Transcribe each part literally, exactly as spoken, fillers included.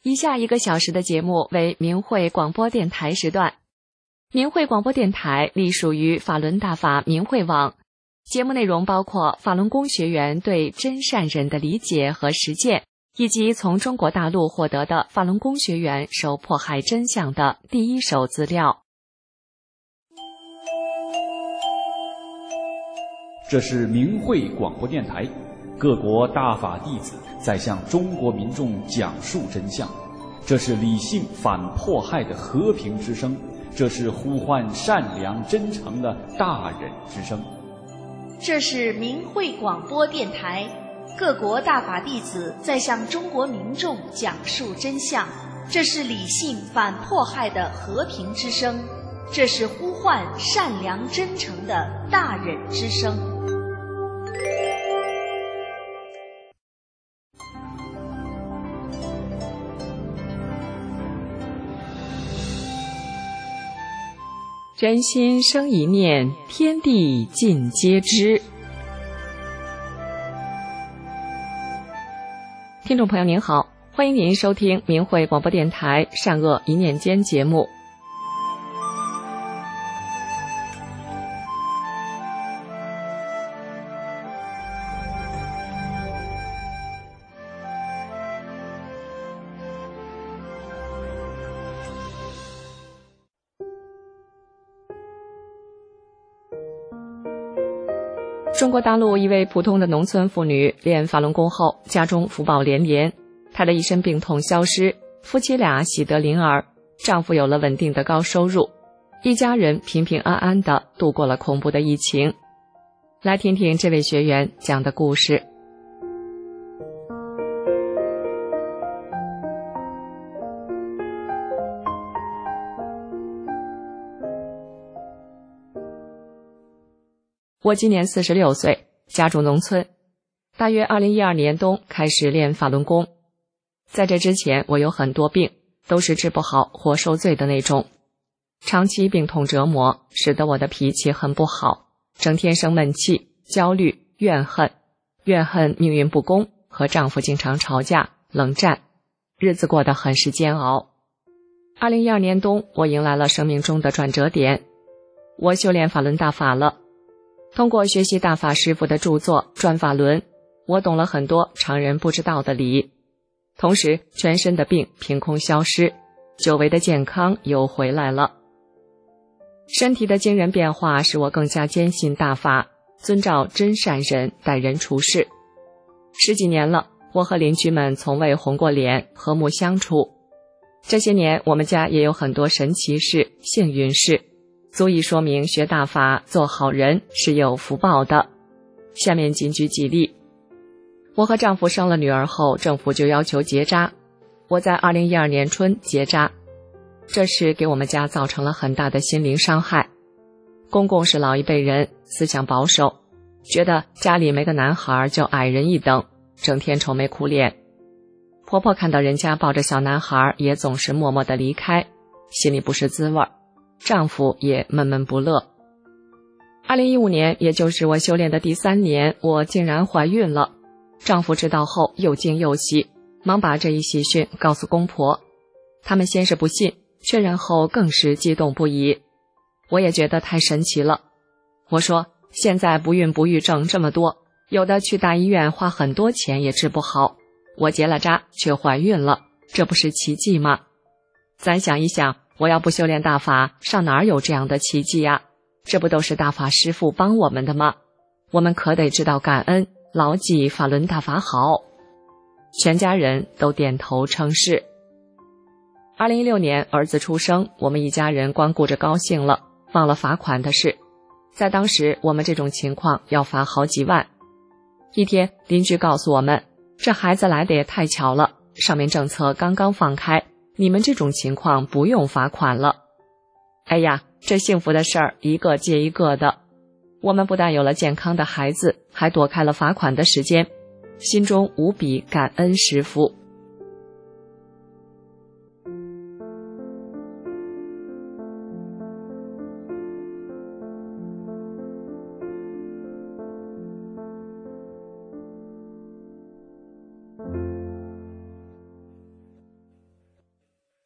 以下一个小时的节目为明慧广播电台时段。明慧广播电台隶属于法轮大法明慧网，节目内容包括法轮功学员对真善忍的理解和实践，以及从中国大陆获得的法轮功学员受迫害真相的第一手资料。 这是明慧广播电台，各国大法弟子在向中国民众讲述真相，这是理性反迫害的和平之声，这是呼唤善良真诚的大忍之声。 这是明慧广播电台，各国大法弟子在向中国民众讲述真相，这是理性反迫害的和平之声，这是呼唤善良真诚的大忍之声。 人心生一念，天地尽皆知。听众朋友您好，欢迎您收听明慧广播电台善恶一念间节目。中国大陆一位普通的农村妇女练法轮功后，家中福报连连，她的一身病痛消失，夫妻俩喜得麟儿，丈夫有了稳定的高收入，一家人平平安安地度过了恐怖的疫情。来听听这位学员讲的故事。我今年四十六岁，家住农村，大约二零一二年冬开始练法轮功。在这之前，我有很多病，都是治不好或受罪的那种。长期病痛折磨，使得我的脾气很不好，整天生闷气、焦虑、怨恨，怨恨命运不公，和丈夫经常吵架、冷战，日子过得很是煎熬。二零一二年冬，我迎来了生命中的转折点，我修炼法轮大法了。通过学习大法师父的著作《转法轮》，我懂了很多常人不知道的理，同时全身的病凭空消失，久违的健康又回来了。身体的惊人变化使我更加坚信大法，遵照真善忍待人处事。十几年了，我和邻居们从未红过脸，和睦相处。这些年我们家也有很多神奇事、幸运事，足以说明学大法做好人是有福报的。下面仅举几例。我和丈夫生了女儿后，政府就要求结扎，我在二零一二年春结扎，这事给我们家造成了很大的心灵伤害。公公是老一辈人，思想保守，觉得家里没个男孩就矮人一等，整天愁眉苦脸。婆婆看到人家抱着小男孩，也总是默默地离开，心里不是滋味，丈夫也闷闷不乐。二零一五年，也就是我修炼的第三年，我竟然怀孕了。丈夫知道后又惊又喜，忙把这一喜讯告诉公婆。他们先是不信，确认后更是激动不已。我也觉得太神奇了。我说，现在不孕不育症这么多，有的去大医院花很多钱也治不好，我结了扎却怀孕了，这不是奇迹吗？咱想一想，我要不修炼大法，上哪儿有这样的奇迹呀？这不都是大法师父帮我们的吗？我们可得知道感恩，牢记法轮大法好。全家人都点头称是。二零一六年儿子出生，我们一家人光顾着高兴了，忘了罚款的事。在当时，我们这种情况要罚好几万。一天，邻居告诉我们，这孩子来的也太巧了，上面政策刚刚放开，你们这种情况不用罚款了。哎呀，这幸福的事儿一个接一个的，我们不但有了健康的孩子，还躲开了罚款的时间，心中无比感恩师父。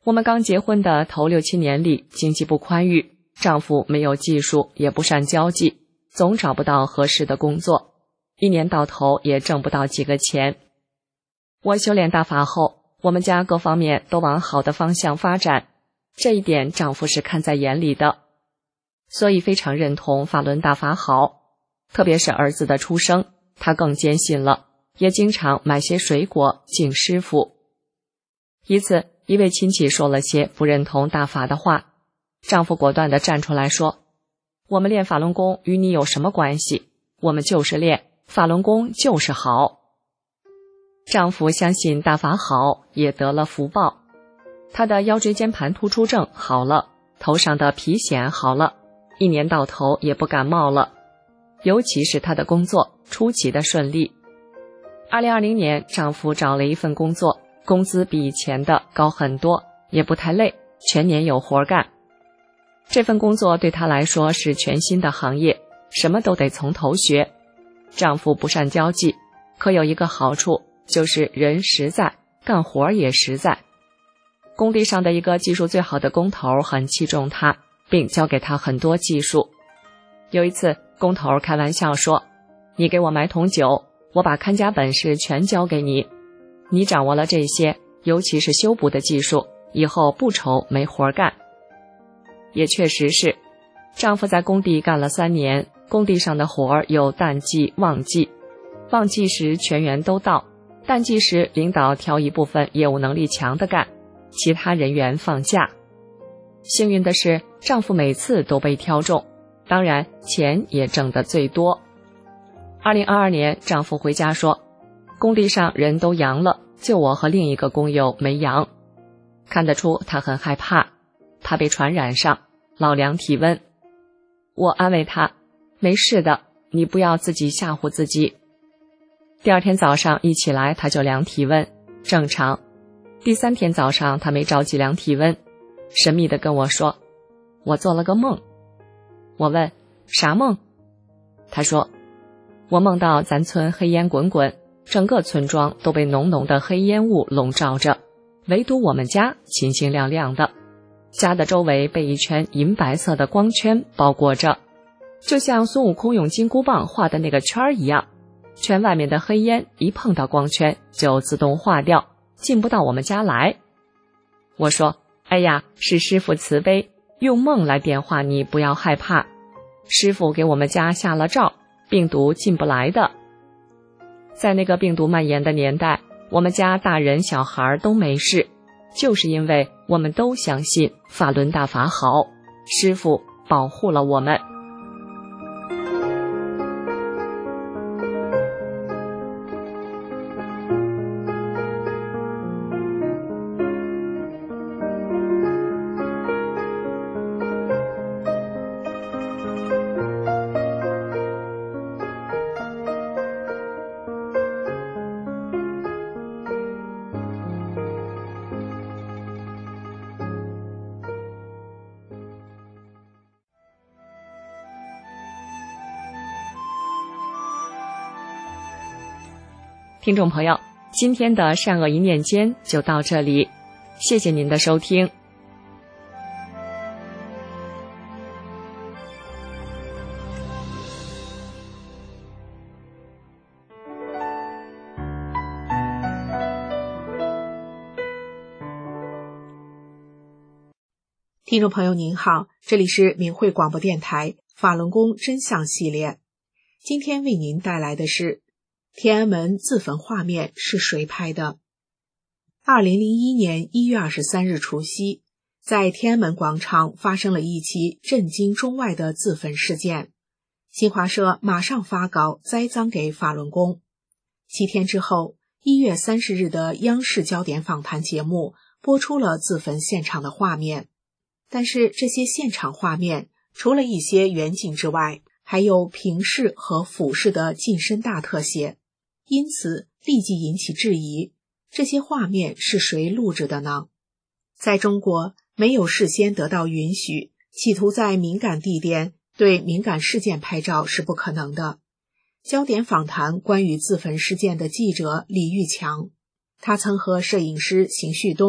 我们刚结婚的头六七年里，经济不宽裕，丈夫没有技术，也不善交际，总找不到合适的工作，一年到头也挣不到几个钱。我修炼大法后，我们家各方面都往好的方向发展，这一点丈夫是看在眼里的，所以非常认同法轮大法好。特别是儿子的出生，他更坚信了，也经常买些水果敬师傅。一次，一位亲戚说了些不认同大法的话，丈夫果断地站出来说，我们练法轮功与你有什么关系？我们就是练，法轮功就是好。丈夫相信大法好，也得了福报。他的腰椎间盘突出症好了，头上的皮癣好了，一年到头也不感冒了。尤其是他的工作出奇的顺利。二零二零年，丈夫找了一份工作，工资比以前的高很多，也不太累，全年有活干。这份工作对他来说是全新的行业，什么都得从头学。丈夫不善交际，可有一个好处，就是人实在，干活也实在。工地上的一个技术最好的工头很器重他，并教给他很多技术。有一次，工头开玩笑说，你给我买桶酒，我把看家本事全教给你，你掌握了这些，尤其是修补的技术，以后不愁没活干。也确实是，丈夫在工地干了三年，工地上的活儿有淡季、旺季。旺季时全员都到，淡季时领导挑一部分业务能力强的干，其他人员放假。幸运的是，丈夫每次都被挑中，当然钱也挣得最多。二零二二年，丈夫回家说，工地上人都阳了，就我和另一个工友没阳。看得出他很害怕，怕被传染上，老量体温。我安慰他，没事的，你不要自己吓唬自己。第二天早上一起来，他就量体温，正常。第三天早上他没着急量体温，神秘地跟我说，我做了个梦。我问，啥梦？他说，我梦到咱村黑烟滚滚，整个村庄都被浓浓的黑烟雾笼罩着，唯独我们家清清亮亮的，家的周围被一圈银白色的光圈包裹着，就像孙悟空用金箍棒画的那个圈一样，圈外面的黑烟一碰到光圈就自动化掉，进不到我们家来。我说，哎呀，是师父慈悲，用梦来点化你，不要害怕。师父给我们家下了诏，病毒进不来的。在那个病毒蔓延的年代，我们家大人小孩都没事，就是因为我们都相信法轮大法好，师父保护了我们。听众朋友，今天的善恶一念间就到这里，谢谢您的收听。 听众朋友您好，这里是明慧广播电台法轮功真相系列，今天为您带来的是天安门自焚画面是谁拍的？二零零一年一月二十三日除夕，在天安门广场发生了一起震惊中外的自焚事件。新华社马上发稿栽赃给法轮功。七天之后，一月三十日的央视焦点访谈节目播出了自焚现场的画面。但是这些现场画面除了一些远景之外，还有平视和俯视的近身大特写，因此立即引起质疑，这些画面是谁录制的呢？在中国，没有事先得到允许，企图在敏感地点对敏感事件拍照是不可能的。焦点访谈关于自焚事件的记者李玉强，他曾和摄影师邢旭东、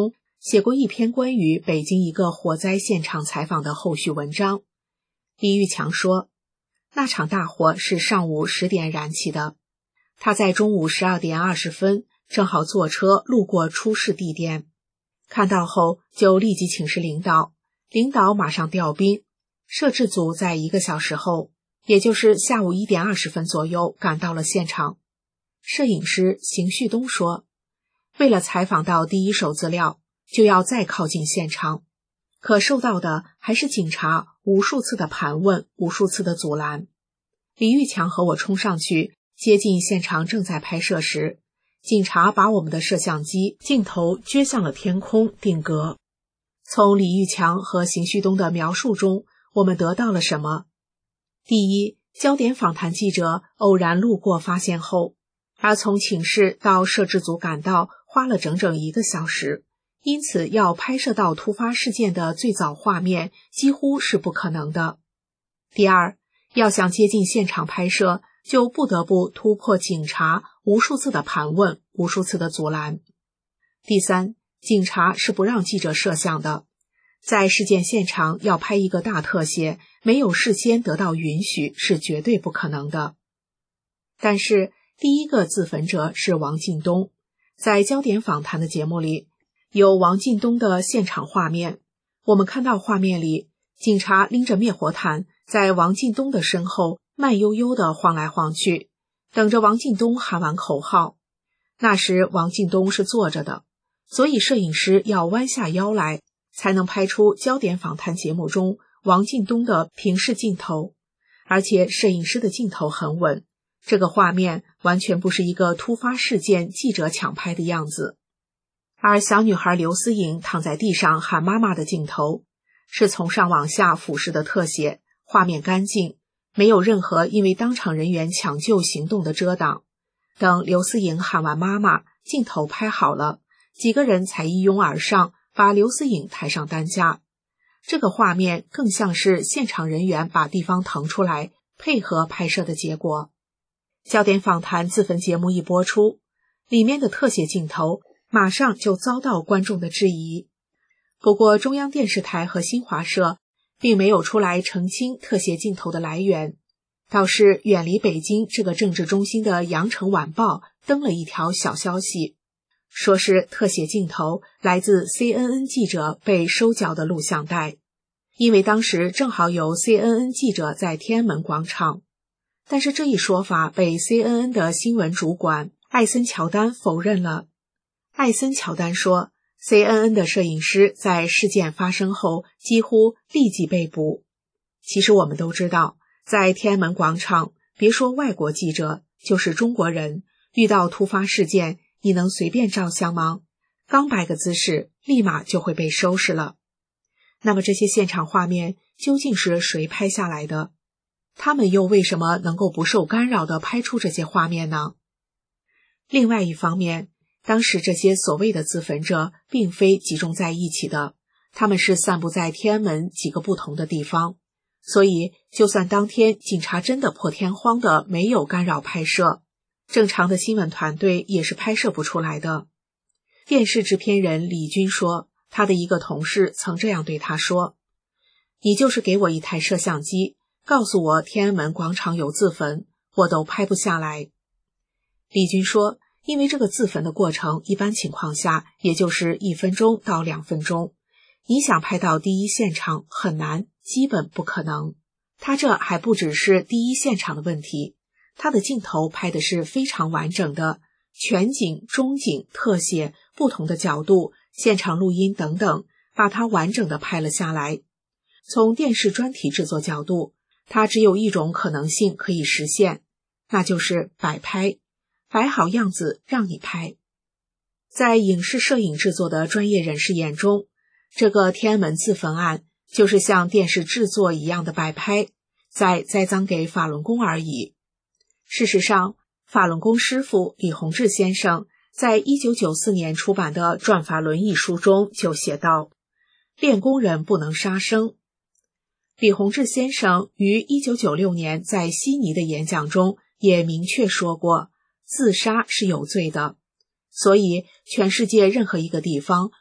写过一篇关于北京一个火灾现场采访的后续文章。李玉强说，那场大火是上午十点燃起的，他在中午十二点二十分正好坐车路过出事地点，看到后就立即请示领导，领导马上调兵，摄制组在一个小时后，也就是下午一点二十分左右赶到了现场。摄影师邢旭东说，为了采访到第一手资料，就要再靠近现场，可受到的还是警察无数次的盘问，无数次的阻拦。李玉强和我冲上去接近现场正在拍摄时，警察把我们的摄像机镜头撅向了天空定格。从李玉强和邢旭东的描述中，我们得到了什么？第一，焦点访谈记者偶然路过发现后，而从请示到摄制组赶到花了整整一个小时，因此要拍摄到突发事件的最早画面几乎是不可能的。第二，要想接近现场拍摄，就不得不突破警察无数次的盘问，无数次的阻拦。第三，警察是不让记者摄像的，在事件现场要拍一个大特写，没有事先得到允许是绝对不可能的。但是第一个自焚者是王进东，在焦点访谈的节目里有王进东的现场画面，我们看到画面里警察拎着灭火毯在王进东的身后慢悠悠地晃来晃去，等着王进东喊完口号。那时王进东是坐着的，所以摄影师要弯下腰来，才能拍出焦点访谈节目中王进东的平视镜头，而且摄影师的镜头很稳，这个画面完全不是一个突发事件记者抢拍的样子。而小女孩刘思颖躺在地上喊妈妈的镜头，是从上往下俯视的特写，画面干净，没有任何因为当场人员抢救行动的遮挡。等刘思颖喊完妈妈，镜头拍好了，几个人才一拥而上，把刘思颖抬上担架。这个画面更像是现场人员把地方腾出来，配合拍摄的结果。焦点访谈自焚节目一播出，里面的特写镜头马上就遭到观众的质疑。不过中央电视台和新华社并没有出来澄清特写镜头的来源，倒是远离北京这个政治中心的羊城晚报登了一条小消息，说是特写镜头来自 C N N 记者被收缴的录像带，因为当时正好有 C N N 记者在天安门广场。但是这一说法被 C N N 的新闻主管艾森乔丹否认了。艾森乔丹说， C N N 的摄影师在事件发生后几乎立即被捕。其实我们都知道，在天安门广场，别说外国记者，就是中国人，遇到突发事件，你能随便照相吗？刚摆个姿势，立马就会被收拾了。那么这些现场画面究竟是谁拍下来的？他们又为什么能够不受干扰地拍出这些画面呢？另外一方面，当时这些所谓的自焚者并非集中在一起的，他们是散布在天安门几个不同的地方，所以就算当天警察真的破天荒的没有干扰拍摄，正常的新闻团队也是拍摄不出来的。电视制片人李军说，他的一个同事曾这样对他说，你就是给我一台摄像机，告诉我天安门广场有自焚，我都拍不下来。李军说，因为这个自焚的过程一般情况下也就是一分钟到两分钟，你想拍到第一现场很难，基本不可能。他这还不只是第一现场的问题，他的镜头拍的是非常完整的，全景、中景、特写、不同的角度、现场录音等等，把它完整的拍了下来。从电视专题制作角度，它只有一种可能性可以实现，那就是摆拍，摆好样子让你拍。在影视摄影制作的专业人士眼中，这个天安门自焚案就是像电视制作一样的摆拍，在栽赃给法轮功而已。事实上，法轮功师父李洪志先生在一九九四年出版的《转法轮》一书中就写道，练功人不能杀生。李洪志先生于一九九六年在悉尼的演讲中也明确说过，自杀是有罪的，所以全世界任何一个地方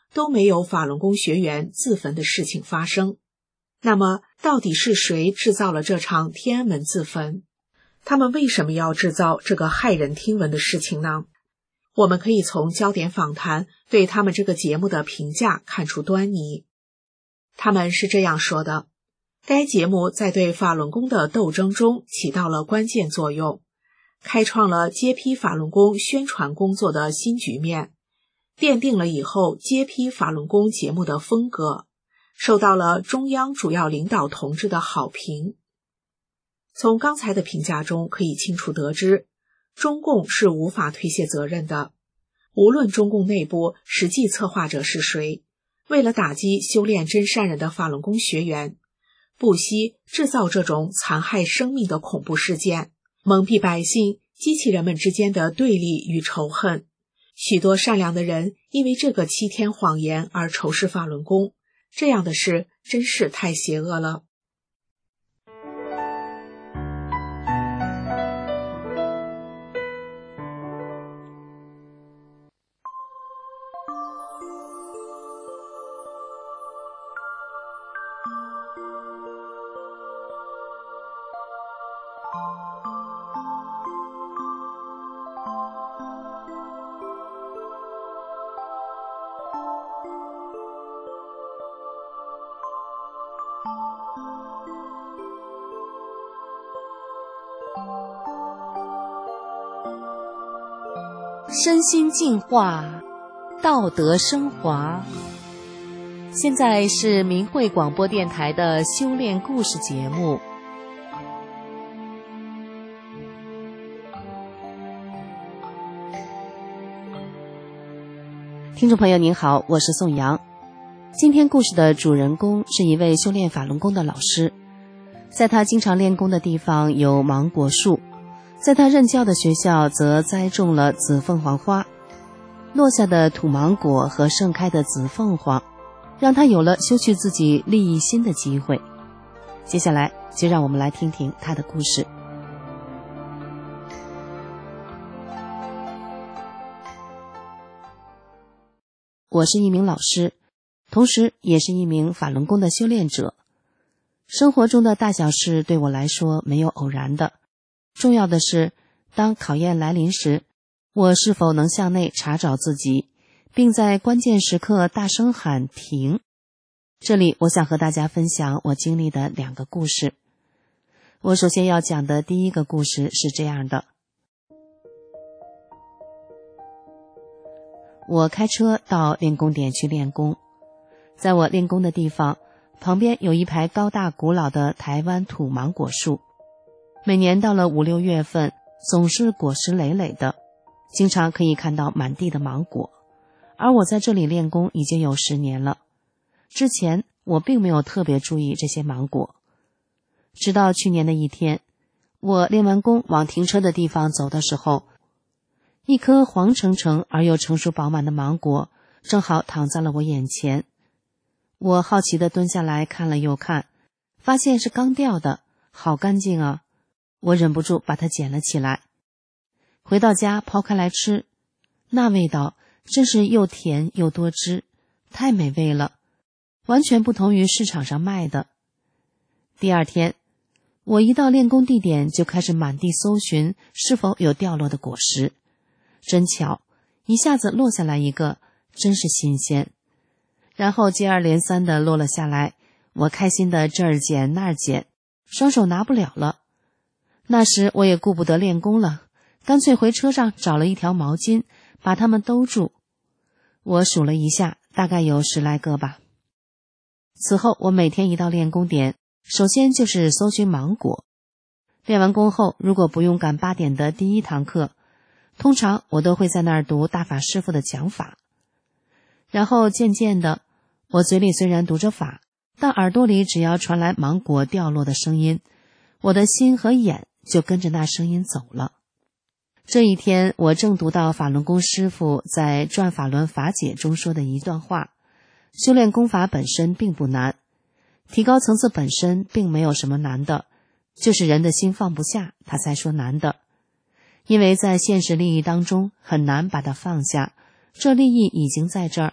都没有法轮功学员自焚的事情发生。那么，到底是谁制造了这场天安门自焚？他们为什么要制造这个骇人听闻的事情呢？我们可以从焦点访谈对他们这个节目的评价看出端倪。他们是这样说的：该节目在对法轮功的斗争中起到了关键作用，开创了揭批法轮功宣传工作的新局面，奠定了以后揭批法轮功节目的风格，受到了中央主要领导同志的好评。从刚才的评价中可以清楚得知，中共是无法推卸责任的。无论中共内部实际策划者是谁，为了打击修炼真善人的法轮功学员，不惜制造这种残害生命的恐怖事件，蒙蔽百姓，激起人们之间的对立与仇恨。许多善良的人因为这个欺天谎言而仇视法轮功，这样的事真是太邪恶了。 身心净化，道德升华。现在是明慧广播电台的修炼故事节目。听众朋友您好，我是宋阳。今天故事的主人公是一位修炼法轮功的老师，在他经常练功的地方有芒果树，在他任教的学校则栽种了紫凤凰花，落下的土芒果和盛开的紫凤凰，让他有了修葺自己利益心的机会。接下来就让我们来听听他的故事。我是一名老师，同时也是一名法轮功的修炼者。生活中的大小事对我来说没有偶然的，重要的是，当考验来临时，我是否能向内查找自己，并在关键时刻大声喊停。这里我想和大家分享我经历的两个故事。我首先要讲的第一个故事是这样的。我开车到练功点去练功，在我练功的地方，旁边有一排高大古老的台湾土芒果树，每年到了五六月份，总是果实累累的，经常可以看到满地的芒果。而我在这里练功已经有十年了，之前我并没有特别注意这些芒果。直到去年的一天，我练完功往停车的地方走的时候，一颗黄澄澄而又成熟饱满的芒果正好躺在了我眼前。我好奇地蹲下来看了又看，发现是刚掉的，好干净啊！我忍不住把它捡了起来。回到家刨开来吃，那味道真是又甜又多汁，太美味了，完全不同于市场上卖的。第二天，我一到练功地点就开始满地搜寻是否有掉落的果实。真巧，一下子落下来一个，真是新鲜。然后接二连三地落了下来，我开心的这儿捡那儿捡，双手拿不了了。那时我也顾不得练功了，干脆回车上找了一条毛巾，把它们兜住。我数了一下，大概有十来个吧。此后我每天一到练功点，首先就是搜寻芒果。练完功后，如果不用赶八点的第一堂课，通常我都会在那儿读大法师父的讲法。然后渐渐的，我嘴里虽然读着法，但耳朵里只要传来芒果掉落的声音，我的心和眼就跟着那声音走了。这一天，我正读到法轮功师父在《转法轮法解》中说的一段话：修炼功法本身并不难，提高层次本身并没有什么难的，就是人的心放不下，他才说难的。因为在现实利益当中很难把它放下，这利益已经在这儿，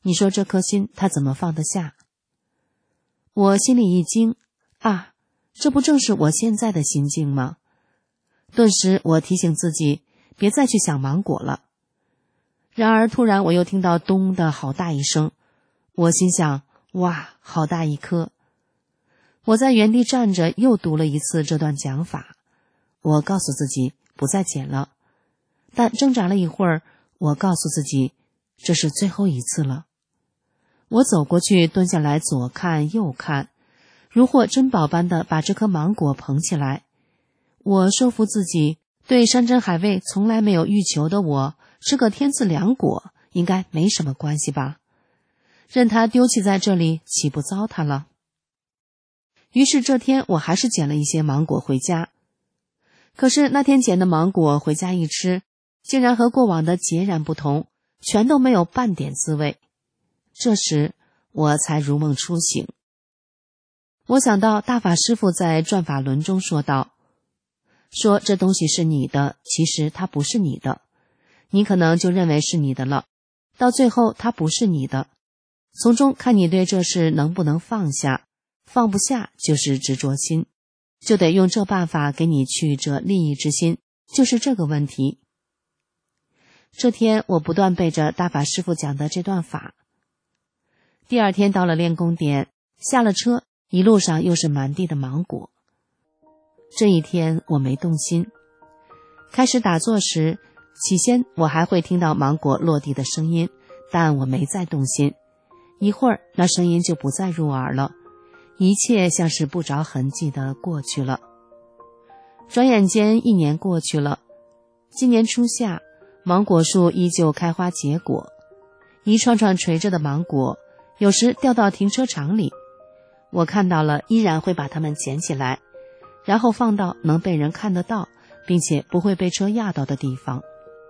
你说这颗心他怎么放得下？我心里一惊，啊，这不正是我现在的心境吗？顿时我提醒自己别再去想芒果了。然而突然我又听到咚的好大一声，我心想，哇，好大一颗。我在原地站着又读了一次这段讲法，我告诉自己不再捡了，但挣扎了一会儿，我告诉自己这是最后一次了。我走过去，蹲下来，左看右看，如获珍宝般的把这颗芒果捧起来。我说服自己，对山珍海味从来没有欲求的我，吃个天赐良果应该没什么关系吧，任它丢弃在这里岂不糟蹋了？于是这天我还是捡了一些芒果回家。可是那天捡的芒果回家一吃，竟然和过往的截然不同，全都没有半点滋味。这时我才如梦初醒。我想到大法师父在转法轮中说道，说这东西是你的，其实它不是你的，你可能就认为是你的了，到最后它不是你的，从中看你对这事能不能放下，放不下就是执着心，就得用这办法给你去这利益之心，就是这个问题。这天我不断背着大法师父讲的这段法。第二天到了练功点，下了车，一路上又是满地的芒果。这一天我没动心。开始打坐时，起先我还会听到芒果落地的声音，但我没再动心。一会儿那声音就不再入耳了，一切像是不着痕迹地过去了。转眼间一年过去了，今年初夏，芒果树依旧开花结果，一串串垂着的芒果有时掉到停车场里，我看到了依然会把它们捡起来，然后放到能被人看得到并且不会被车压到的地方。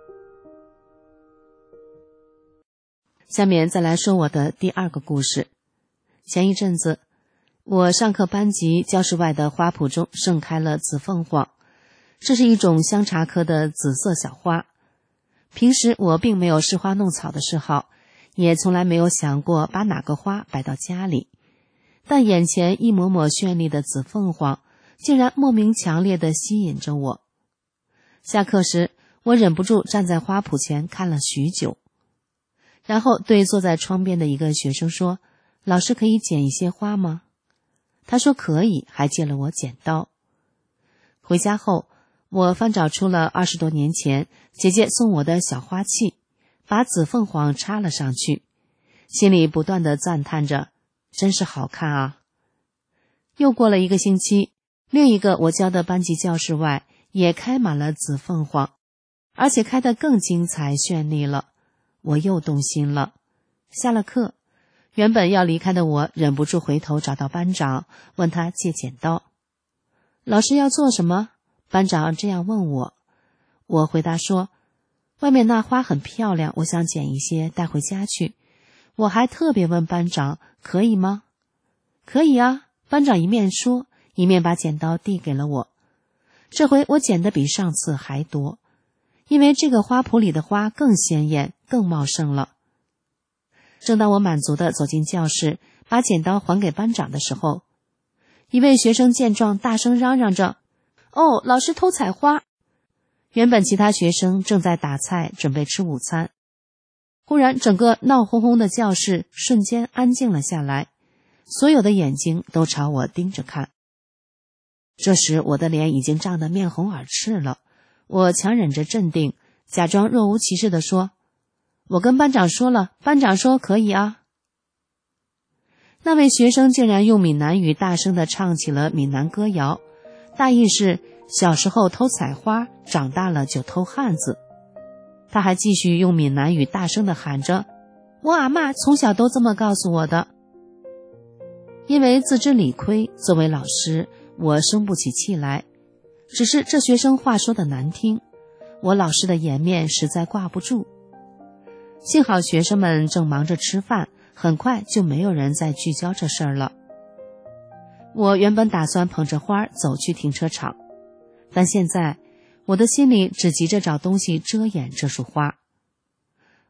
下面再来说我的第二个故事。前一阵子我上课班级教室外的花圃中盛开了紫凤凰，这是一种香茶科的紫色小花。平时我并没有试花弄草的嗜好，也从来没有想过把哪个花摆到家里，但眼前一抹抹绚丽的紫凤凰竟然莫名强烈地吸引着我。下课时我忍不住站在花圃前看了许久，然后对坐在窗边的一个学生说，老师可以捡一些花吗？他说可以，还借了我剪刀。回家后我翻找出了二十多年前姐姐送我的小花器，把紫凤凰插了上去，心里不断地赞叹着，真是好看啊。又过了一个星期，另一个我教的班级教室外也开满了紫凤凰，而且开得更精彩绚丽了。我又动心了。下了课，原本要离开的我忍不住回头找到班长，问他借剪刀。老师要做什么？班长这样问我。我回答说，外面那花很漂亮，我想捡一些带回家去。我还特别问班长，可以吗？可以啊，班长一面说，一面把剪刀递给了我。这回我捡的比上次还多，因为这个花圃里的花更鲜艳，更茂盛了。正当我满足地走进教室，把剪刀还给班长的时候，一位学生见状大声嚷嚷着，哦，老师偷采花。原本其他学生正在打菜准备吃午餐，忽然整个闹哄哄的教室瞬间安静了下来，所有的眼睛都朝我盯着看。这时我的脸已经涨得面红耳赤了，我强忍着镇定，假装若无其事地说，我跟班长说了，班长说可以啊。那位学生竟然用闽南语大声地唱起了闽南歌谣，大意是小时候偷采花，长大了就偷汉子。他还继续用闽南语大声地喊着，我阿嬷从小都这么告诉我的。因为自知理亏，作为老师我生不起气来，只是这学生话说的难听，我老师的颜面实在挂不住。幸好学生们正忙着吃饭，很快就没有人再聚焦这事儿了。我原本打算捧着花走去停车场，但现在我的心里只急着找东西遮掩这束花。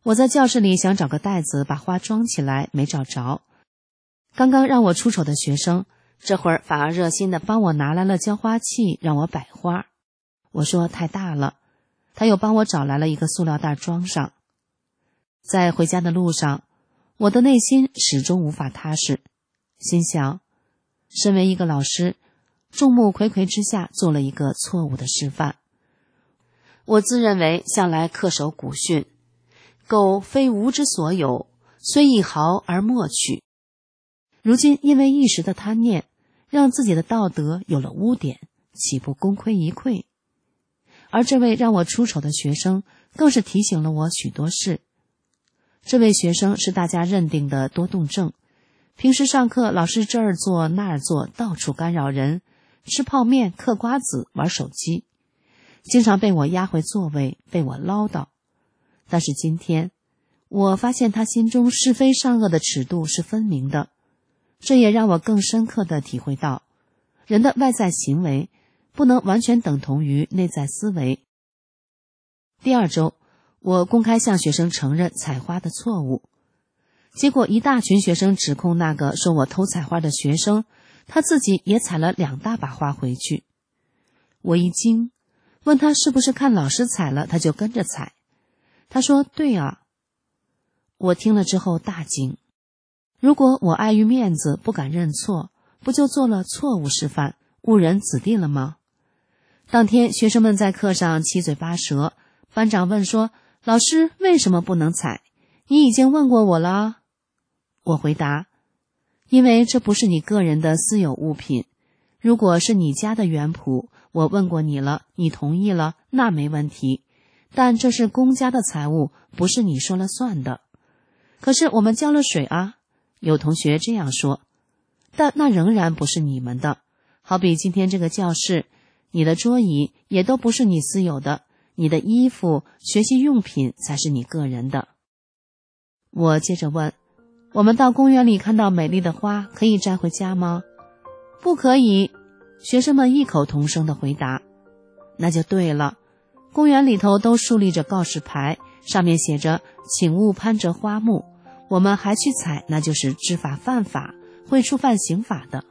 我在教室里想找个袋子把花装起来，没找着。刚刚让我出丑的学生，这会儿反而热心地帮我拿来了浇花器，让我摆花。我说太大了，他又帮我找来了一个塑料袋装上。在回家的路上，我的内心始终无法踏实，心想，身为一个老师，众目睽睽之下做了一个错误的示范。我自认为向来恪守古训，苟非吾之所有，虽一毫而莫取。如今因为一时的贪念，让自己的道德有了污点，岂不功亏一篑？而这位让我出丑的学生，更是提醒了我许多事。这位学生是大家认定的多动症，平时上课老是这儿坐那儿坐，到处干扰人，吃泡面、嗑瓜子、玩手机，经常被我压回座位，被我唠叨。但是今天，我发现他心中是非善恶的尺度是分明的，这也让我更深刻地体会到，人的外在行为不能完全等同于内在思维。第二周，我公开向学生承认采花的错误，结果一大群学生指控那个说我偷采花的学生，他自己也采了两大把花回去。我一惊，问他是不是看老师采了他就跟着采，他说对啊。我听了之后大惊，如果我碍于面子不敢认错，不就做了错误示范，误人子弟了吗？当天学生们在课上七嘴八舌，班长问说，老师为什么不能采？你已经问过我了。我回答，因为这不是你个人的私有物品，如果是你家的园圃，我问过你了，你同意了，那没问题，但这是公家的财物，不是你说了算的。可是我们浇了水啊，有同学这样说，但那仍然不是你们的。好比今天这个教室，你的桌椅也都不是你私有的，你的衣服、学习用品才是你个人的。我接着问，我们到公园里看到美丽的花，可以摘回家吗？不可以，学生们异口同声地回答。那就对了，公园里头都竖立着告示牌，上面写着请勿攀折花木，我们还去采，那就是知法犯法，会触犯刑法的。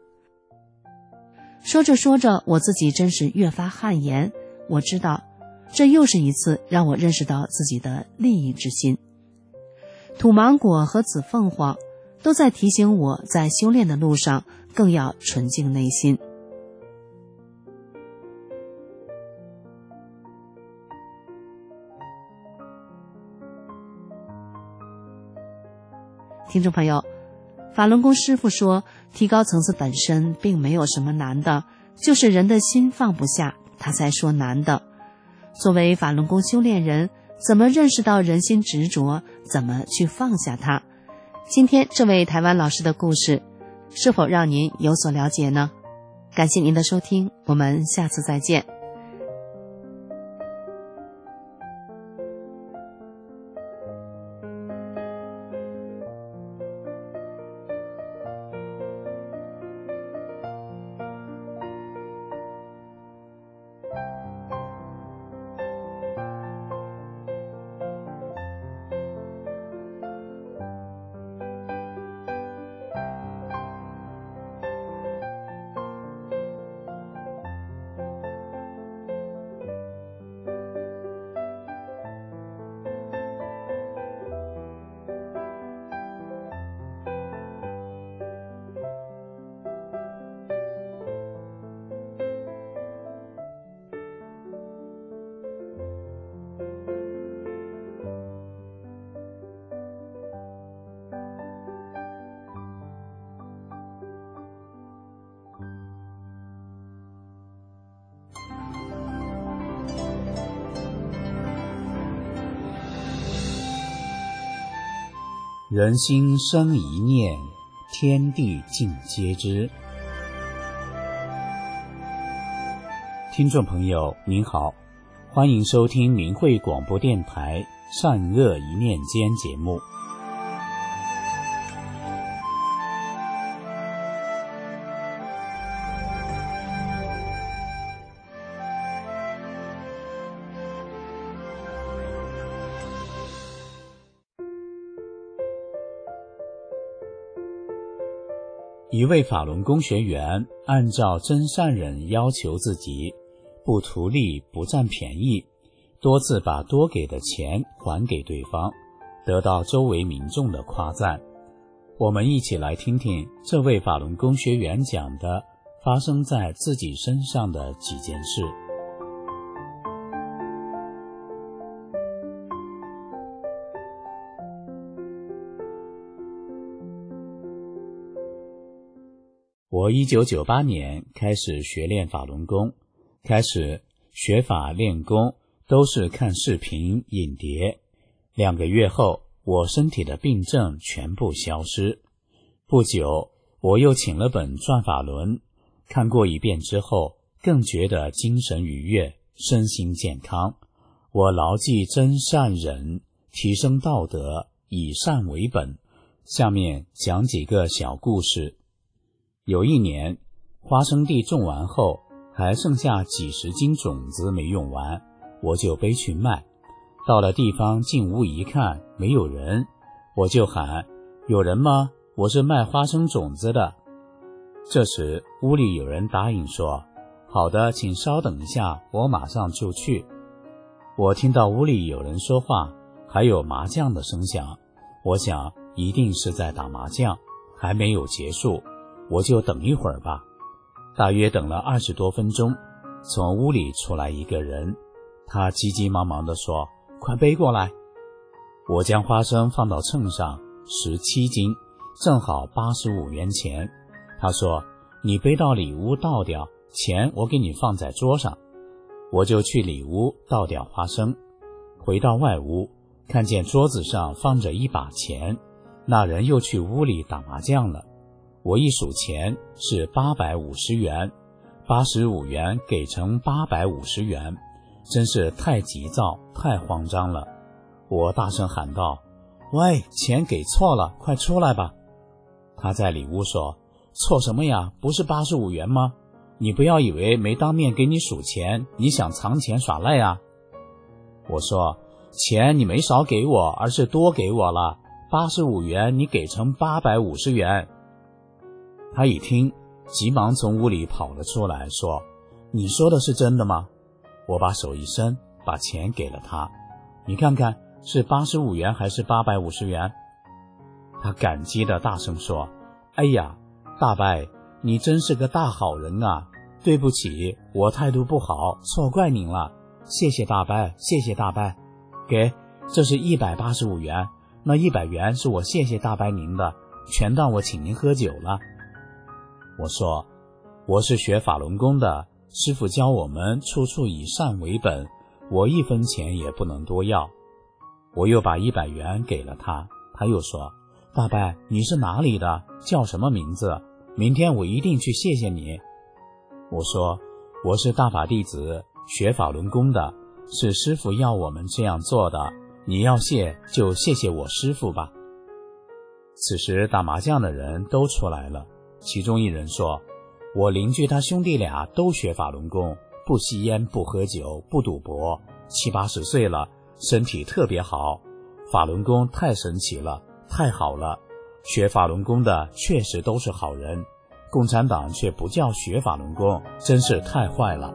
说着说着，我自己真是越发汗颜，我知道这又是一次让我认识到自己的利益之心。土芒果和紫凤凰都在提醒我，在修炼的路上更要纯净内心。听众朋友，法轮功师父说，提高层次本身并没有什么难的，就是人的心放不下，他才说难的。作为法轮功修炼人，怎么认识到人心执着，怎么去放下它？今天这位台湾老师的故事，是否让您有所了解呢？感谢您的收听，我们下次再见。 人心生一念，天地尽皆知。听众朋友您好，欢迎收听明慧广播电台善恶一念间节目。 一位法轮功学员按照真善忍要求自己，不图利不占便宜，多次把多给的钱还给对方，得到周围民众的夸赞。我们一起来听听这位法轮功学员讲的发生在自己身上的几件事。我一九九八年开始学练法轮功，开始学法练功都是看视频影碟。两个月后，我身体的病症全部消失。不久，我又请了本《转法轮》，看过一遍之后，更觉得精神愉悦，身心健康。我牢记真善忍，提升道德，以善为本。下面讲几个小故事。有一年，花生地种完后，还剩下几十斤种子没用完，我就背去卖。到了地方，进屋一看，没有人，我就喊：有人吗？我是卖花生种子的。这时，屋里有人答应说：好的，请稍等一下，我马上就去。我听到屋里有人说话，还有麻将的声响，我想一定是在打麻将，还没有结束。我就等一会儿吧。大约等了二十多分钟，从屋里出来一个人，他急急忙忙地说：快背过来。我将花生放到秤上，十七斤，正好八十五元钱。他说：你背到里屋倒掉，钱我给你放在桌上。我就去里屋倒掉花生，回到外屋，看见桌子上放着一把钱，那人又去屋里打麻将了。我一数钱是八百五十元，八十五元给成八百五十元，真是太急躁，太慌张了。我大声喊道：喂，钱给错了，快出来吧。他在里屋说：错什么呀，不是八十五元吗？你不要以为没当面给你数钱，你想藏钱耍赖啊。我说：钱你没少给我，而是多给我了，八十五元你给成八百五十元。他一听，急忙从屋里跑了出来，说：你说的是真的吗？我把手一伸，把钱给了他。你看看，是八十五元还是八百五十元？他感激地大声说：哎呀，大伯，你真是个大好人啊，对不起，我态度不好，错怪您了，谢谢大伯，谢谢大伯。给，这是一百八十五元，那一百元是我谢谢大伯您的，全当我请您喝酒了。我说：我是学法轮功的，师父教我们处处以善为本，我一分钱也不能多要。我又把一百元给了他，他又说：大伯，你是哪里的？叫什么名字？明天我一定去谢谢你。我说：我是大法弟子，学法轮功的，是师父要我们这样做的，你要谢就谢谢我师父吧。此时打麻将的人都出来了，其中一人说：我邻居他兄弟俩都学法轮功，不吸烟，不喝酒，不赌博，七八十岁了，身体特别好。法轮功太神奇了，太好了，学法轮功的确实都是好人，共产党却不叫学法轮功，真是太坏了。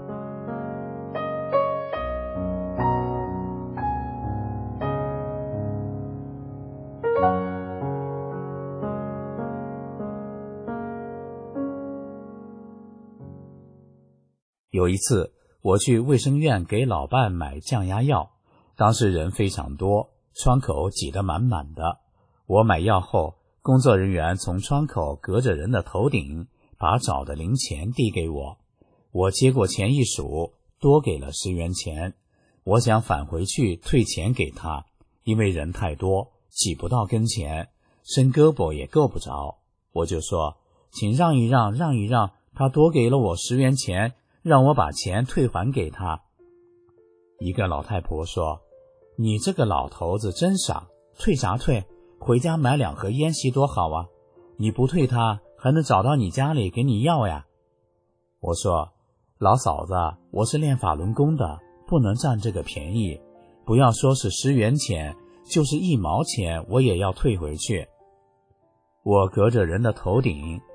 有一次，我去卫生院给老伴买降压药，当时人非常多，窗口挤得满满的。我买药后，工作人员从窗口隔着人的头顶把找的零钱递给我，我接过钱一数，多给了十元钱。我想返回去退钱给他，因为人太多，挤不到跟前，伸胳膊也够不着。我就说：请让一让，让一让，他多给了我十元钱，让我把钱退还给他。一个老太婆说：你这个老头子真傻，退啥退？回家买两盒烟吸多好啊！你不退他，还能找到你家里给你要呀。我说：老嫂子，我是练法轮功的，不能占这个便宜，不要说是十元钱，就是一毛钱我也要退回去。我隔着人的头顶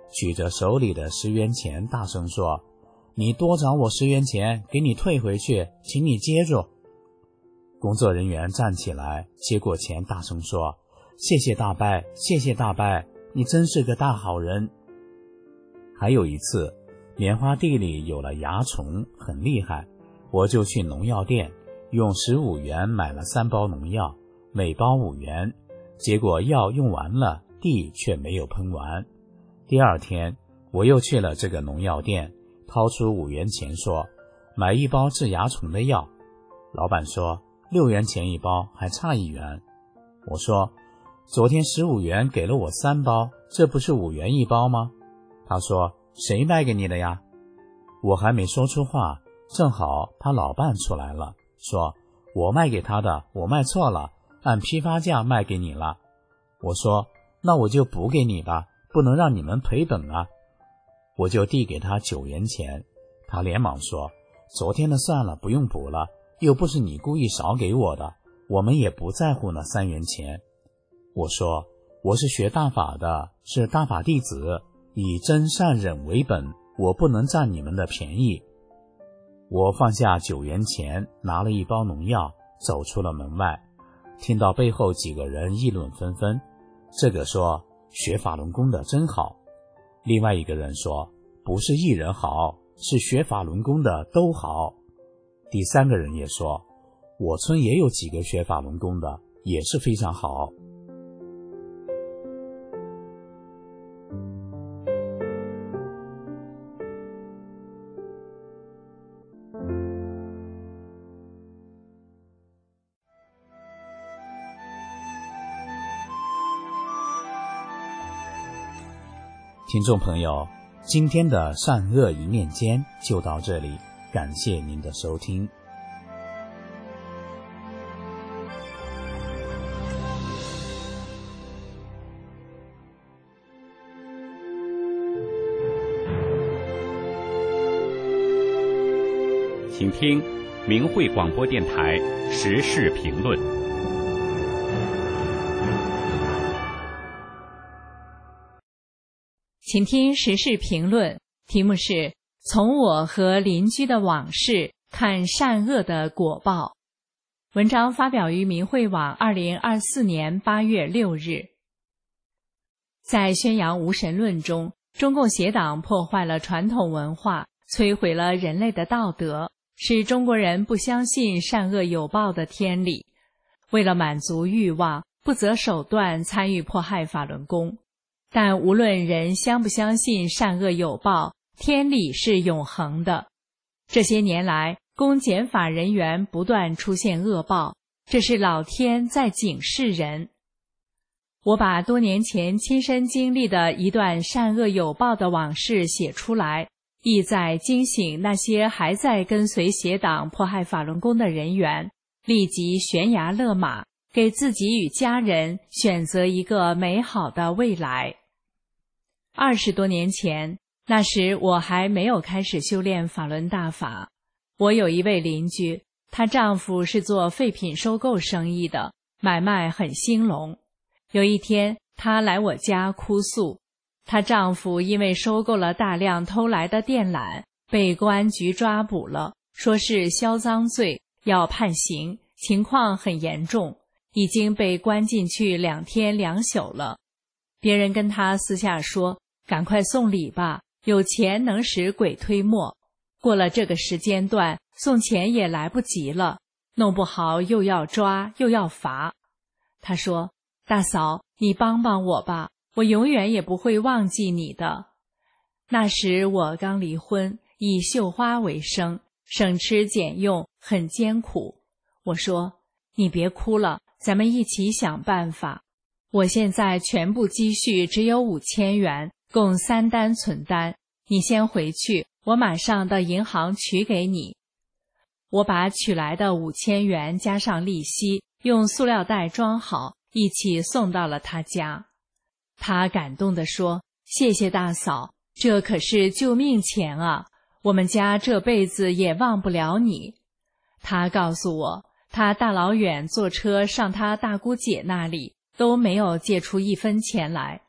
举着手里的十元钱大声说：你多找我十元钱，给你退回去，请你接住。工作人员站起来接过钱，大声说：谢谢大伯，谢谢大伯，你真是个大好人。还有一次，棉花地里有了蚜虫，很厉害，我就去农药店用十五元买了三包农药，每包五元，结果药用完了，地却没有喷完。第二天我又去了这个农药店，掏出五元钱说：买一包治蚜虫的药。老板说：六元钱一包，还差一元。我说：昨天十五元给了我三包，这不是五元一包吗？他说：谁卖给你的呀？我还没说出话，正好他老伴出来了，说：我卖给他的，我卖错了，按批发价卖给你了。我说：那我就补给你吧，不能让你们赔本啊。我就递给他九元钱，他连忙说：昨天的算了，不用补了，又不是你故意少给我的，我们也不在乎那三元钱。我说：我是学大法的，是大法弟子，以真善忍为本，我不能占你们的便宜。我放下九元钱，拿了一包农药，走出了门外，听到背后几个人议论纷纷。这个说：学法轮功的真好。另外一个人说：不是一人好，是学法轮功的都好。第三个人也说：我村也有几个学法轮功的，也是非常好。听众朋友，今天的善恶一念间就到这里，感谢您的收听。 请听明慧广播电台时事评论。 请听时事评论，题目是从我和邻居的往事看善恶的果报。文章发表于明慧网二零二四年八月六日。在宣扬无神论中，中共邪党破坏了传统文化，摧毁了人类的道德，使中国人不相信善恶有报的天理。为了满足欲望，不择手段参与迫害法轮功。但无论人相不相信善恶有报，天理是永恒的。这些年来，公检法人员不断出现恶报，这是老天在警示人。我把多年前亲身经历的一段善恶有报的往事写出来，意在惊醒那些还在跟随邪党迫害法轮功的人员，立即悬崖勒马，给自己与家人选择一个美好的未来。二十多年前，那时我还没有开始修炼法轮大法。我有一位邻居，她丈夫是做废品收购生意的，买卖很兴隆。有一天，她来我家哭诉，她丈夫因为收购了大量偷来的电缆，被公安局抓捕了，说是销赃罪，要判刑，情况很严重，已经被关进去两天两宿了。别人跟他私下说，赶快送礼吧，有钱能使鬼推磨。过了这个时间段，送钱也来不及了，弄不好又要抓又要罚。他说，大嫂，你帮帮我吧，我永远也不会忘记你的。那时我刚离婚，以绣花为生，省吃俭用，很艰苦。我说，你别哭了，咱们一起想办法。我现在全部积蓄只有五千元，共三单存单，你先回去，我马上到银行取给你。我把取来的五千元加上利息，用塑料袋装好，一起送到了他家。他感动地说，谢谢大嫂，这可是救命钱啊，我们家这辈子也忘不了你。他告诉我，他大老远坐车上他大姑姐那里，都没有借出一分钱来。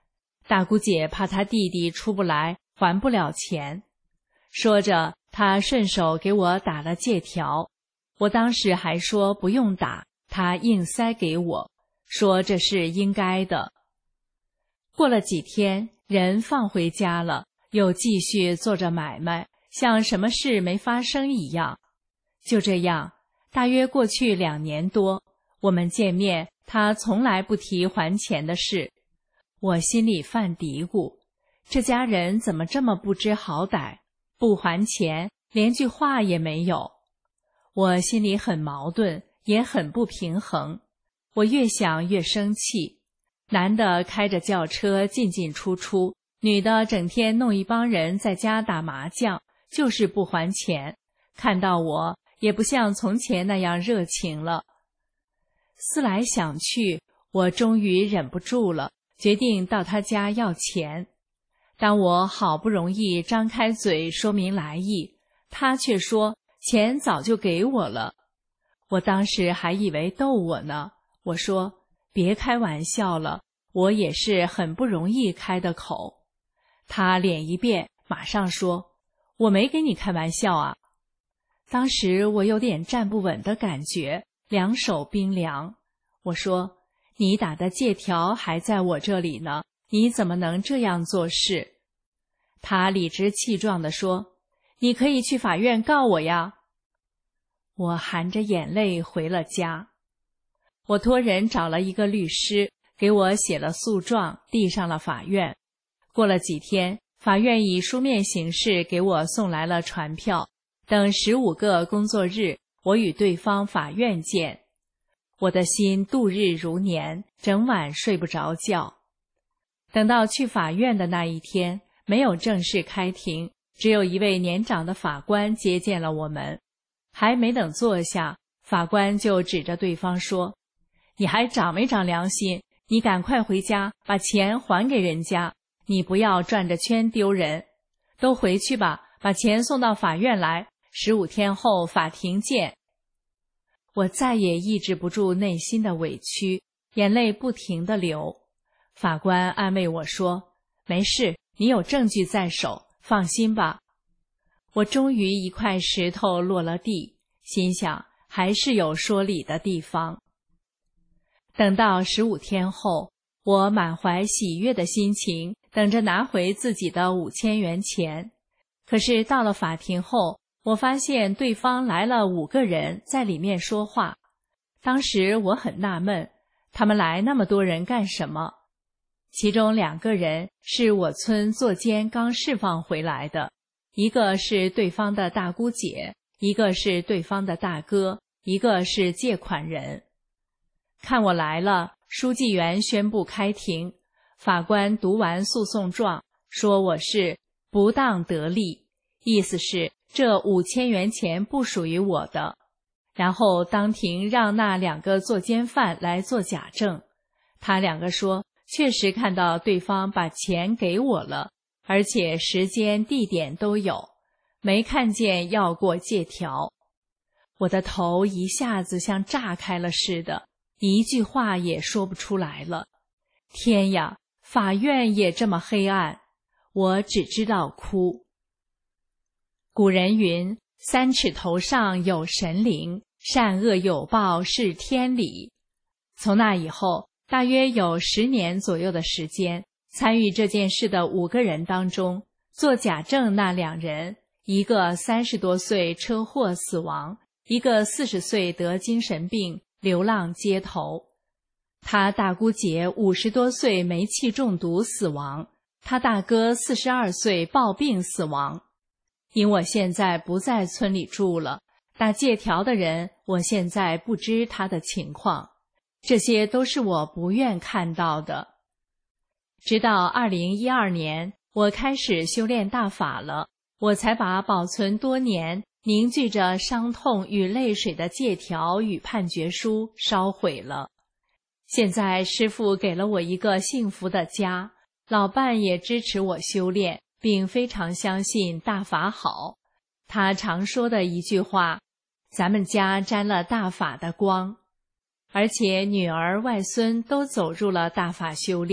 大姑姐怕她弟弟出不来，还不了钱。说着，她顺手给我打了借条。我当时还说不用打，她硬塞给我，说这是应该的。过了几天，人放回家了，又继续做着买卖，像什么事没发生一样。就这样，大约过去两年多，我们见面，他从来不提还钱的事。我心里犯嘀咕，这家人怎么这么不知好歹，不还钱，连句话也没有。我心里很矛盾，也很不平衡。我越想越生气，男的开着轿车进进出出，女的整天弄一帮人在家打麻将，就是不还钱，看到我也不像从前那样热情了。思来想去，我终于忍不住了，决定到他家要钱。当我好不容易张开嘴说明来意，他却说钱早就给我了。我当时还以为逗我呢，我说别开玩笑了，我也是很不容易开的口。他脸一变，马上说我没跟你开玩笑啊。当时我有点站不稳的感觉，两手冰凉。我说你打的借条还在我这里呢，你怎么能这样做事？他理直气壮地说你可以去法院告我呀。我含着眼泪回了家。我托人找了一个律师，给我写了诉状，递上了法院。过了几天，法院以书面形式给我送来了传票，等十五个工作日，我与对方法院见。我的心度日如年，整晚睡不着觉。等到去法院的那一天，没有正式开庭，只有一位年长的法官接见了我们。还没等坐下，法官就指着对方说，你还长没长良心？你赶快回家，把钱还给人家，你不要转着圈丢人。都回去吧，把钱送到法院来，十五天后法庭见。我再也抑制不住内心的委屈，眼泪不停地流。法官安慰我说，没事，你有证据在手，放心吧。我终于一块石头落了地，心想还是有说理的地方。等到十五天后，我满怀喜悦的心情，等着拿回自己的五千元钱。可是到了法庭后，我发现对方来了五个人在里面说话。当时我很纳闷，他们来那么多人干什么？其中两个人是我村作监刚释放回来的，一个是对方的大姑姐，一个是对方的大哥，一个是借款人。看我来了，书记员宣布开庭。法官读完诉讼状，说我是不当得利，意思是这五千元钱不属于我的。然后当庭让那两个作奸犯来做假证，他两个说确实看到对方把钱给我了，而且时间地点都有，没看见要过借条。我的头一下子像炸开了似的，一句话也说不出来了。天呀，法院也这么黑暗，我只知道哭。古人云，三尺头上有神灵，善恶有报是天理。从那以后，大约有十年左右的时间，参与这件事的五个人当中，做假证那两人，一个三十多岁车祸死亡，一个四十岁得精神病流浪街头。他大姑姐五十多岁煤气中毒死亡，他大哥四十二岁暴病死亡。因我现在不在村里住了，打借条的人我现在不知他的情况，这些都是我不愿看到的。直到二零一二年，我开始修炼大法了，我才把保存多年凝聚着伤痛与泪水的借条与判决书烧毁了。现在师父给了我一个幸福的家，老伴也支持我修炼，并非常相信大法好。他常说的一句话，咱们家沾了大法的光，而且女儿外孙都走入了大法修炼，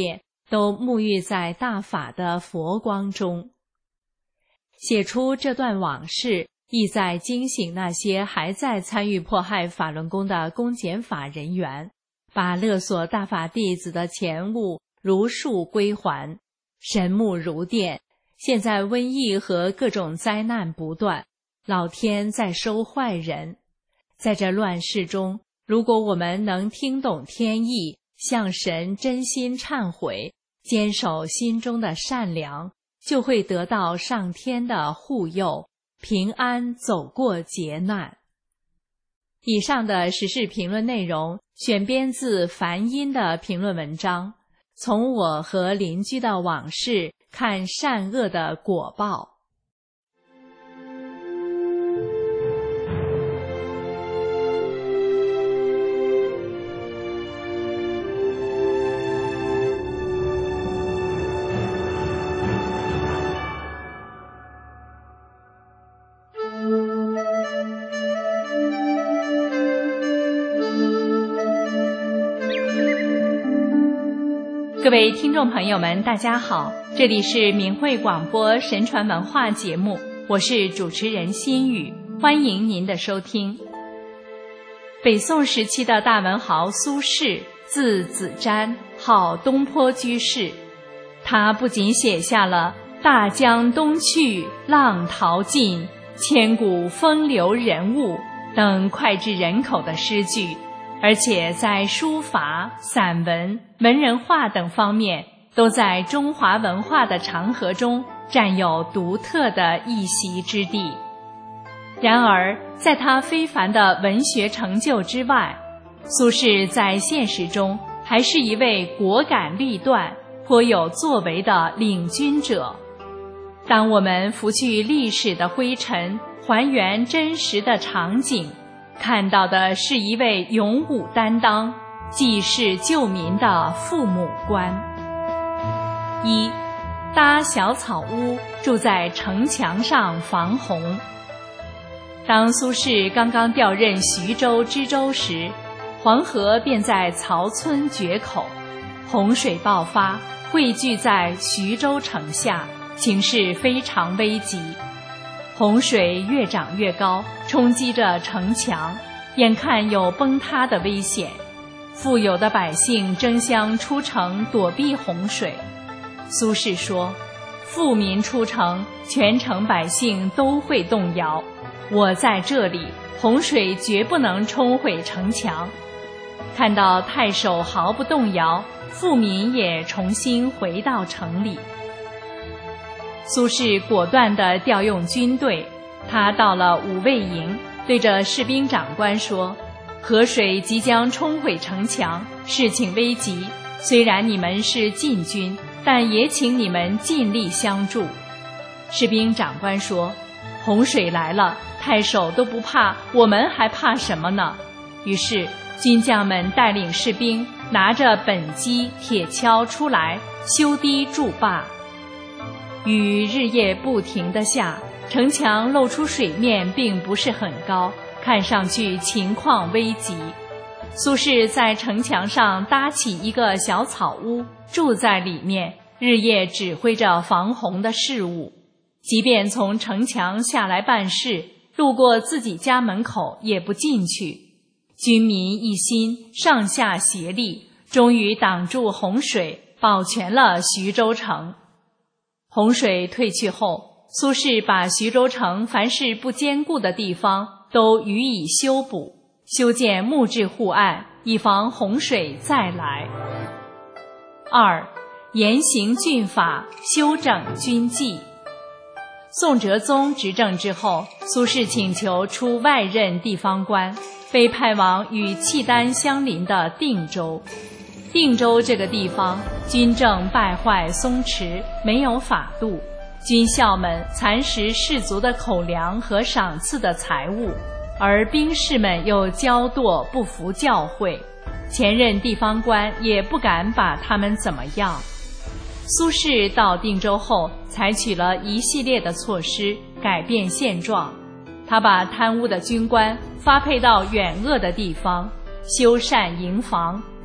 都沐浴在大法的佛光中。写出这段往事，意在惊醒那些还在参与迫害法轮功的公检法人员，把勒索大法弟子的钱物如数归还。神木如电，现在瘟疫和各种灾难不断，老天在收坏人。在这乱世中，如果我们能听懂天意，向神真心忏悔，坚守心中的善良，就会得到上天的护佑，平安走过劫难。以上的时事评论内容选编自梵音的评论文章，从我和邻居的往事看善恶的果报。各位听众朋友们，大家好，这里是明慧广播神传文化节目，我是主持人心雨，欢迎您的收听。北宋时期的大文豪苏轼，字子瞻，号东坡居士。他不仅写下了大江东去，浪淘尽，千古风流人物等脍炙人口的诗句，而且在书法、散文、文人画等方面，都在中华文化的长河中占有独特的一席之地。然而，在他非凡的文学成就之外，苏轼在现实中还是一位果敢立断、颇有作为的领军者。当我们拂去历史的灰尘，还原真实的场景，看到的是一位勇武担当、济世救民的父母官。一，搭小草屋，住在城墙上防洪。当苏轼刚刚调任徐州知州时，黄河便在曹村决口，洪水爆发，汇聚在徐州城下，情势非常危急。洪水越涨越高，冲击着城墙，眼看有崩塌的危险。富有的百姓争相出城躲避洪水。苏轼说，富民出城，全城百姓都会动摇，我在这里，洪水绝不能冲毁城墙。看到太守毫不动摇，富民也重新回到城里。苏轼果断地调用军队，他到了五味营，对着士兵长官说，河水即将冲毁城墙，事情危急，虽然你们是禁军，但也请你们尽力相助。士兵长官说，洪水来了，太守都不怕，我们还怕什么呢？于是军将们带领士兵拿着本机、铁锹出来修堤筑坝。雨日夜不停地下，城墙露出水面并不是很高，看上去情况危急。苏轼在城墙上搭起一个小草屋，住在里面，日夜指挥着防洪的事务。即便从城墙下来办事，路过自己家门口也不进去。军民一心，上下协力，终于挡住洪水，保全了徐州城。洪水退去后，苏轼把徐州城凡是不坚固的地方都予以修补，修建木质护岸，以防洪水再来。二，严刑峻法，修整军纪。宋哲宗执政之后，苏轼请求出外任地方官，被派往与契丹相邻的定州。定州这个地方，军政败坏松弛，没有法度，军校们蚕食士卒的口粮和赏赐的财物，而兵士们又骄惰不服教诲，前任地方官也不敢把他们怎么样。苏轼到定州后，采取了一系列的措施，改变现状。他把贪污的军官发配到远恶的地方，修缮营房，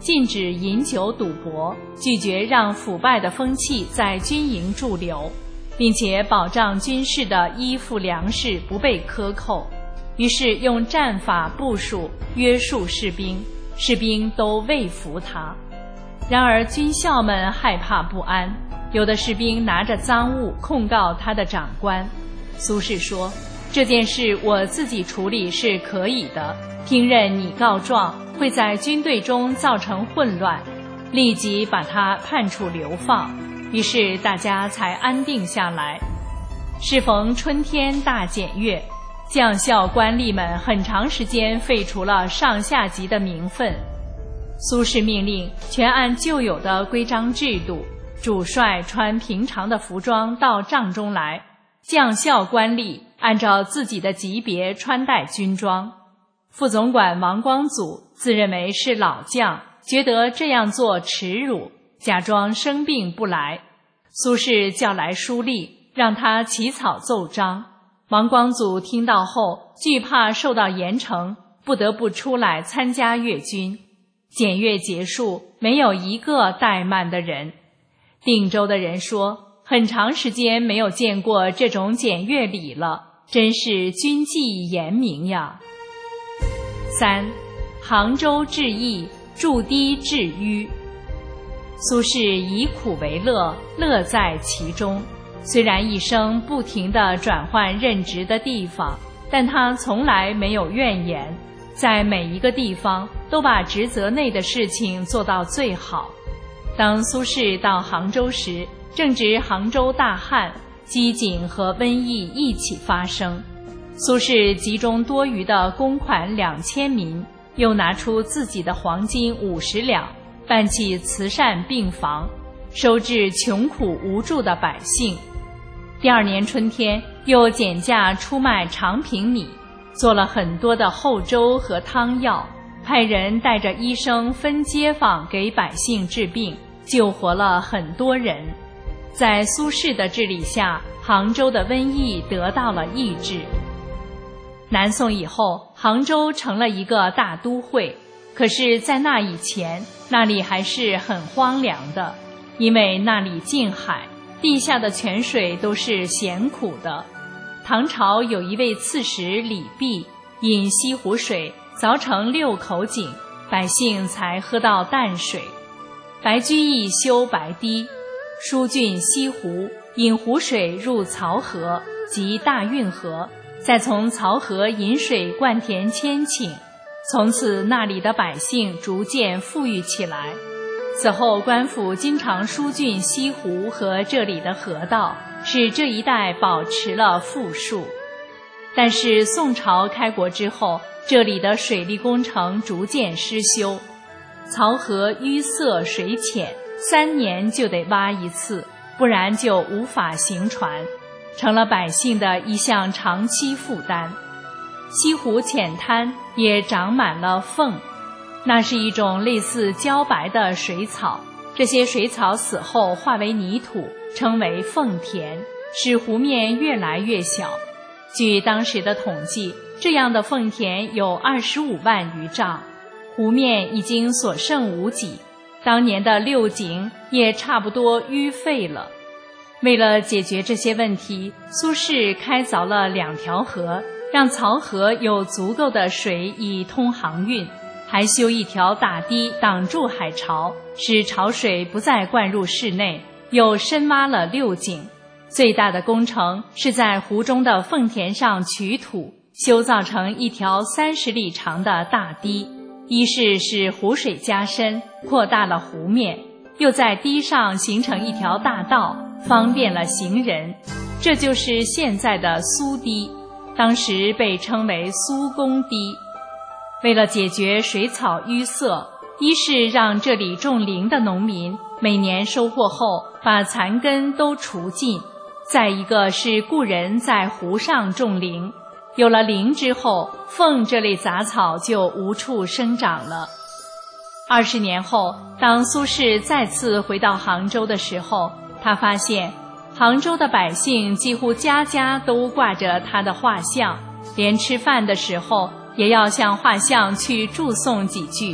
禁止饮酒赌博，拒绝让腐败的风气在军营驻留，并且保障军士的衣服粮食不被克扣。于是用战法部署约束士兵，士兵都畏服他。然而军校们害怕不安，有的士兵拿着赃物控告他的长官。苏轼说，这件事我自己处理是可以的，听任你告状会在军队中造成混乱，立即把他判处流放。于是大家才安定下来。适逢春天大检阅，将校官吏们很长时间废除了上下级的名分。苏轼命令全按旧有的规章制度，主帅穿平常的服装到帐中来，将校官吏按照自己的级别穿戴军装。副总管王光祖自认为是老将，觉得这样做耻辱，假装生病不来。苏轼叫来书吏，让他起草奏章。王光祖听到后，惧怕受到严惩，不得不出来参加阅军。检阅结束，没有一个怠慢的人。定州的人说，很长时间没有见过这种检阅礼了，真是军纪严明呀。三，杭州治疫，筑堤治淤。苏轼以苦为乐，乐在其中。虽然一生不停地转换任职的地方，但他从来没有怨言，在每一个地方都把职责内的事情做到最好。当苏轼到杭州时，正值杭州大旱，饥馑和瘟疫一起发生。苏轼集中多余的公款两千民，又拿出自己的黄金五十两，办起慈善病房，收治穷苦无助的百姓。第二年春天，又减价出卖长平米，做了很多的厚粥和汤药，派人带着医生分街坊给百姓治病，救活了很多人。在苏轼的治理下，杭州的瘟疫得到了抑制。南宋以后，杭州成了一个大都会，可是在那以前，那里还是很荒凉的，因为那里近海，地下的泉水都是咸苦的。唐朝有一位刺史李泌，饮西湖水凿成六口井，百姓才喝到淡水。白居易修白堤，疏浚西湖，引湖水入漕河及大运河，再从漕河引水灌田千顷，从此那里的百姓逐渐富裕起来。此后官府经常疏浚西湖和这里的河道，使这一带保持了富庶。但是宋朝开国之后，这里的水利工程逐渐失修，漕河淤塞水浅，三年就得挖一次，不然就无法行船，成了百姓的一项长期负担。西湖浅滩也长满了凤，那是一种类似茭白的水草，这些水草死后化为泥土，称为凤田，使湖面越来越小。据当时的统计，这样的凤田有二十五万余丈，湖面已经所剩无几，当年的六井也差不多淤废了。为了解决这些问题，苏轼开凿了两条河，让漕河有足够的水以通航运，还修一条大堤挡住海潮，使潮水不再灌入室内，又深挖了六井。最大的工程是在湖中的凤田上取土，修造成一条三十里长的大堤，一是使湖水加深，扩大了湖面，又在堤上形成一条大道，方便了行人。这就是现在的苏堤，当时被称为苏公堤。为了解决水草淤塞，一是让这里种菱的农民每年收获后把残根都除尽，再一个是雇人在湖上种菱，有了菱之后，凤这类杂草就无处生长了。二十年后，当苏轼再次回到杭州的时候，他发现杭州的百姓几乎家家都挂着他的画像，连吃饭的时候也要向画像去祝颂几句，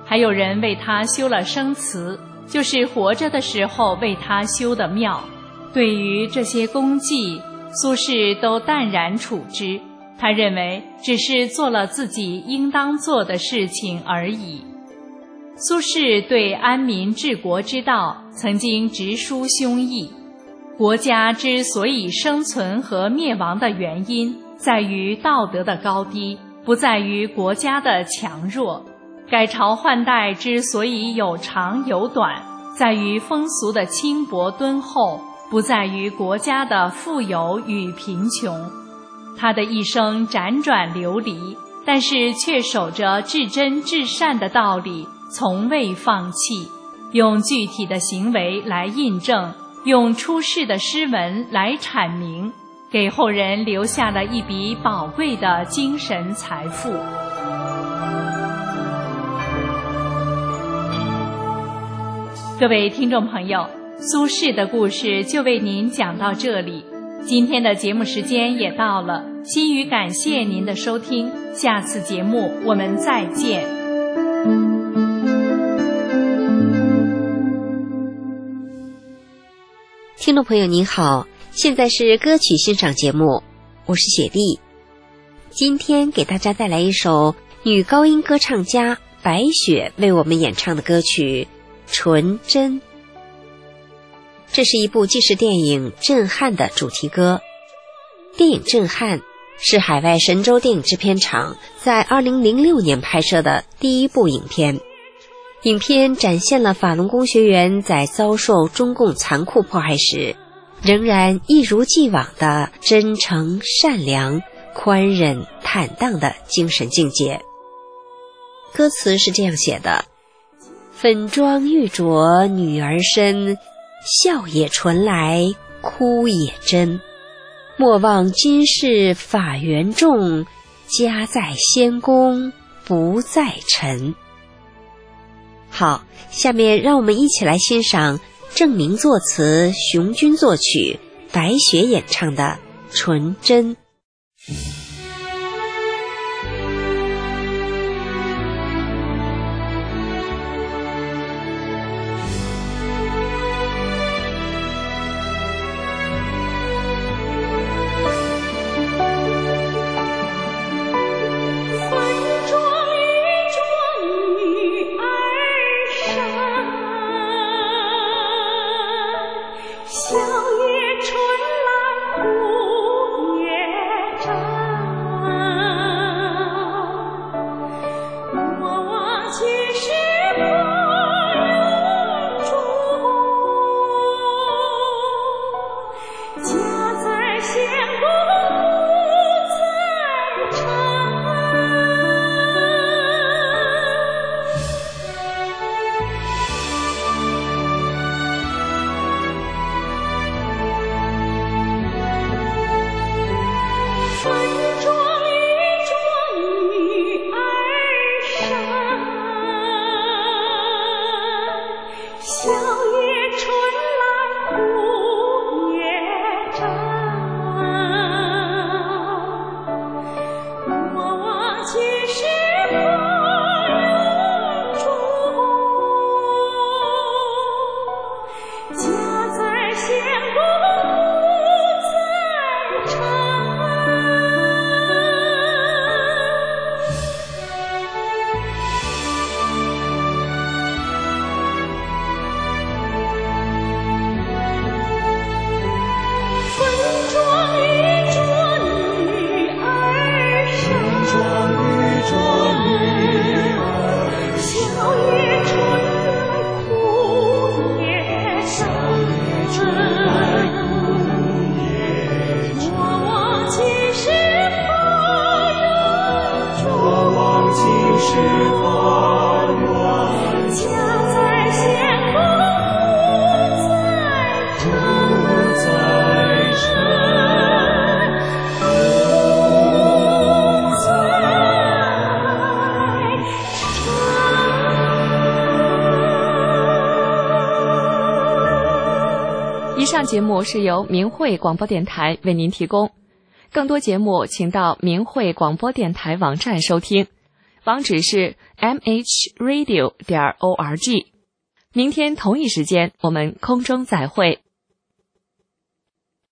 还有人为他修了生祠，就是活着的时候为他修的庙。对于这些功绩，苏轼都淡然处之，他认为只是做了自己应当做的事情而已。苏轼对安民治国之道曾经直抒胸臆，国家之所以生存和灭亡的原因在于道德的高低，不在于国家的强弱；改朝换代之所以有长有短，在于风俗的轻薄敦厚，不在于国家的富有与贫穷。他的一生辗转流离，但是却守着至真至善的道理，从未放弃，用具体的行为来印证，用出世的诗文来阐明，给后人留下了一笔宝贵的精神财富。各位听众朋友，苏轼的故事就为您讲到这里，今天的节目时间也到了，心语感谢您的收听，下次节目我们再见。 听众朋友您好，现在是歌曲欣赏节目，我是雪莉。今天给大家带来一首女高音歌唱家白雪为我们演唱的歌曲《纯真》。这是一部纪实电影《震撼》的主题歌。电影《震撼》是海外神州电影制片厂在二零零六年拍摄的第一部影片。影片展现了法轮功学员在遭受中共残酷迫害时，仍然一如既往的真诚、善良、宽忍、坦荡的精神境界。歌词是这样写的：粉妆玉琢女儿身，笑也纯来，哭也真。莫忘今世法缘重，家在仙宫不在尘。好，下面让我们一起来欣赏郑明作词、熊军作曲、白雪演唱的《纯真》。 以上节目是由明慧广播电台为您提供，更多节目请到明慧广播电台网站收听。 网址是 m h radio 点 org。明天同一时间我们空中再会。